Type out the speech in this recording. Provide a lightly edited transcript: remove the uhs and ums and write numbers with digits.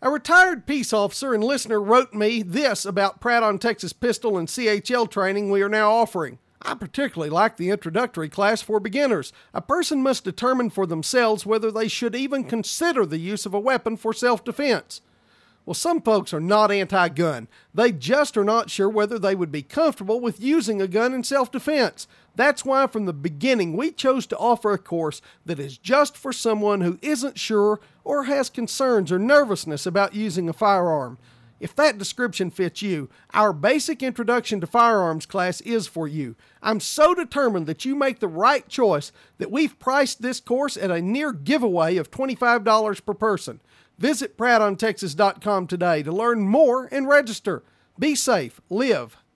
A retired peace officer and listener wrote me this about Pratt on Texas pistol and CHL training we are now offering. I particularly like the introductory class for beginners. A person must determine for themselves whether they should even consider the use of a weapon for self-defense. Well, some folks are not anti-gun. They just are not sure whether they would be comfortable with using a gun in self-defense. That's why from the beginning we chose to offer a course that is just for someone who isn't sure or has concerns or nervousness about using a firearm. If that description fits you, our basic introduction to firearms class is for you. I'm so determined that you make the right choice that we've priced this course at a near giveaway of $25 per person. Visit PrattOnTexas.com today to learn more and register. Be safe, live,